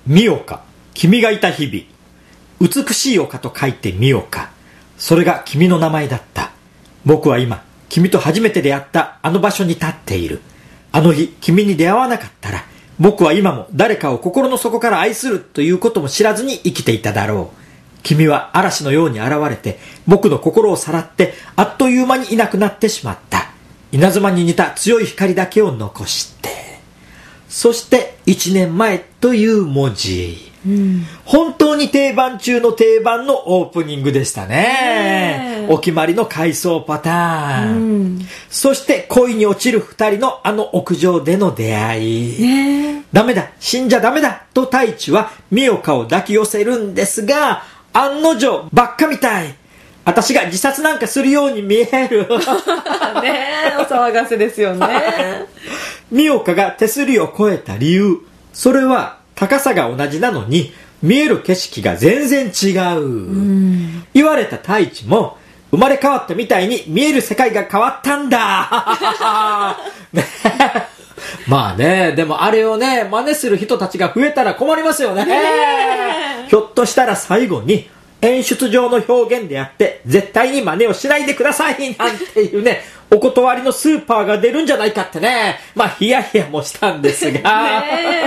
みおか、君がいた日々。美しい丘と書いてみおか。それが君の名前だった。僕は今、君と初めて出会ったあの場所に立っている。あの日、君に出会わなかったら、僕は今も誰かを心の底から愛するということも知らずに生きていただろう。君は嵐のように現れて、僕の心をさらって、あっという間にいなくなってしまった。稲妻に似た強い光だけを残して。そして1年前という文字、本当に定番中の定番のオープニングでしたね。お決まりの回想パターン、そして恋に落ちる2人のあの屋上での出会い、ダメだ死んじゃダメだと太一はみおかを抱き寄せるんですが、案の定ばっかみたい、私が自殺なんかするように見えるねえ、お騒がせですよねみおかが手すりを越えた理由、それは高さが同じなのに見える景色が全然違う、言われた太一も生まれ変わったみたいに見える世界が変わったんだまあね、でもあれをね真似する人たちが増えたら困りますよねひょっとしたら最後に演出上の表現であって絶対に真似をしないでくださいなんていうねお断りのスーパーが出るんじゃないかってね、まあヒヤヒヤもしたんですが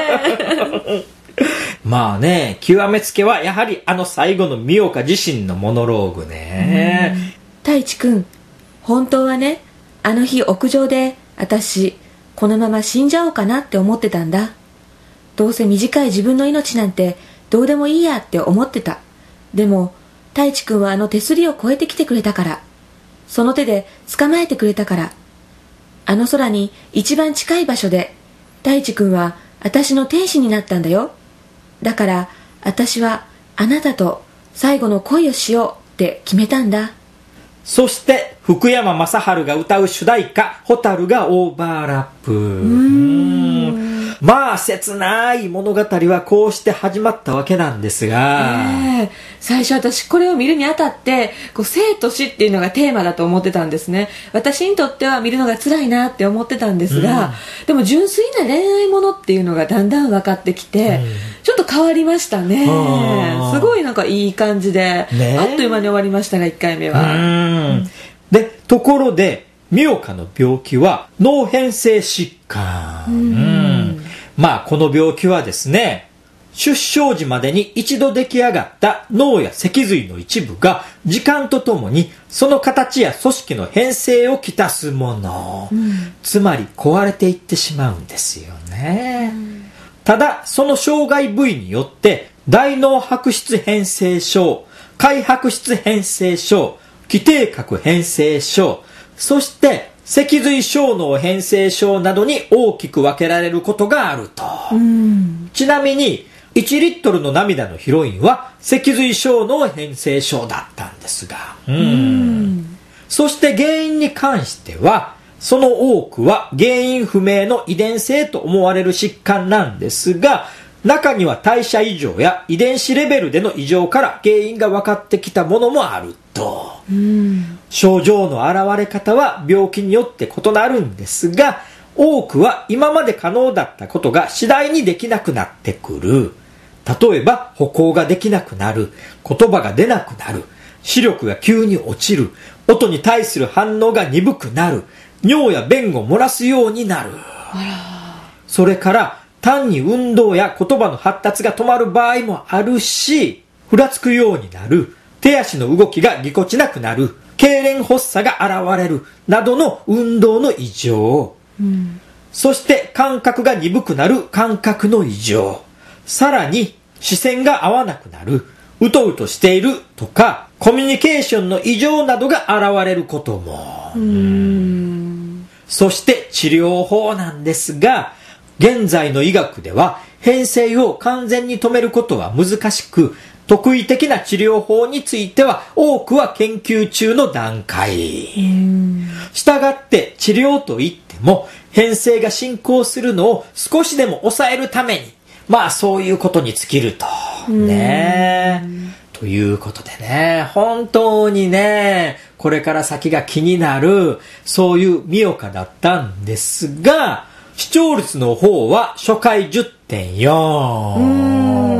まあね、極めつけはやはりあの最後のみおか自身のモノローグね。 太一くん、本当はね、あの日屋上で私このまま死んじゃおうかなって思ってたんだ。どうせ短い自分の命なんてどうでもいいやって思ってた。でも太一くんはあの手すりを越えてきてくれたから、その手で捕まえてくれたから、あの空に一番近い場所で太一くんは私の天使になったんだよ。だから私はあなたと最後の恋をしようって決めたんだ。 そして福山雅治が歌う主題歌蛍がオーバーラップ。まあ切ない物語はこうして始まったわけなんですが、 最初私これを見るにあたって生と死っていうのがテーマだと思ってたんですね。私にとっては見るのが辛いなって思ってたんですが、でも純粋な恋愛ものっていうのがだんだん分かってきて、ちょっと変わりましたね。すごいなんかいい感じで、あっという間に終わりましたが1回目は。 でところでみおかの病気は脳変性疾患。まあこの病気はですね、出生時までに一度出来上がった脳や脊髄の一部が時間とともにその形や組織の変性をきたすもの、つまり壊れていってしまうんですよね。ただその障害部位によって大脳白質変性症、灰白質変性症、基底核変性症、そして脊髄小脳変性症などに大きく分けられることがあると。ちなみに1リットルの涙のヒロインは脊髄小脳変性症だったんですが、そして原因に関してはその多くは原因不明の遺伝性と思われる疾患なんですが、中には代謝異常や遺伝子レベルでの異常から原因が分かってきたものもあると。症状の現れ方は病気によって異なるんですが、多くは今まで可能だったことが次第にできなくなってくる。例えば歩行ができなくなる、言葉が出なくなる、視力が急に落ちる、音に対する反応が鈍くなる、尿や便を漏らすようになる。それから単に運動や言葉の発達が止まる場合もあるし、ふらつくようになる、手足の動きがぎこちなくなる、痙攣発作が現れるなどの運動の異常、そして感覚が鈍くなる感覚の異常、さらに視線が合わなくなる、うとうとしているとかコミュニケーションの異常などが現れることも。そして治療法なんですが、現在の医学では変性を完全に止めることは難しく、特異的な治療法については多くは研究中の段階。したがって治療といっても変性が進行するのを少しでも抑えるために、まあそういうことに尽きるとね。ということでね、本当にね、これから先が気になるそういうみおかだったんですが、視聴率の方は初回 10.4。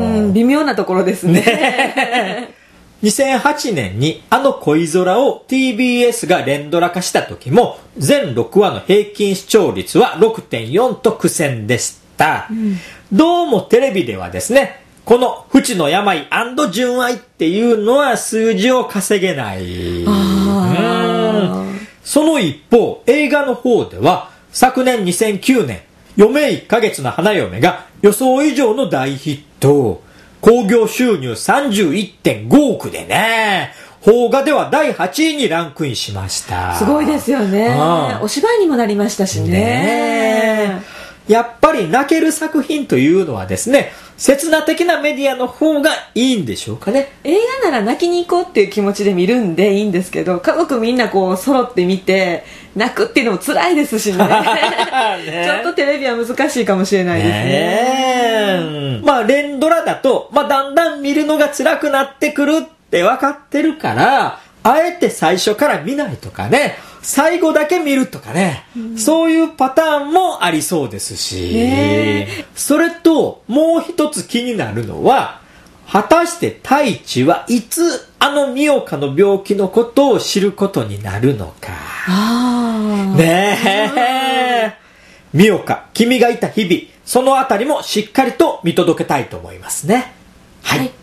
微妙なところですね。 2008年にあの恋空を TBS が連ドラ化した時も全6話の平均視聴率は 6.4 と苦戦でした。どうもテレビではですね、この不治の病&純愛っていうのは数字を稼げない。その一方、映画の方では昨年2009年、余命1ヶ月の花嫁が予想以上の大ヒット。興行収入 31.5 億でね、邦画では第8位にランクインしました。 すごいですよね。お芝居にもなりましたしね。 やっぱり泣ける作品というのはですね、刹那的なメディアの方がいいんでしょうかね。 映画なら泣きに行こうっていう気持ちで見るんでいいんですけど、家族みんなこう揃って見て泣くっていうのも辛いですしね。ちょっとテレビは難しいかもしれないですね。 まあ連ドラだと、だんだん見るのが辛くなってくるって分かってるから、あえて最初から見ないとかね、最後だけ見るとかね、そういうパターンもありそうですし、それともう一つ気になるのは、果たして太一はいつあの美岡の病気のことを知ることになるのか。美岡、君がいた日々、そのあたりもしっかりと見届けたいと思いますね。はい。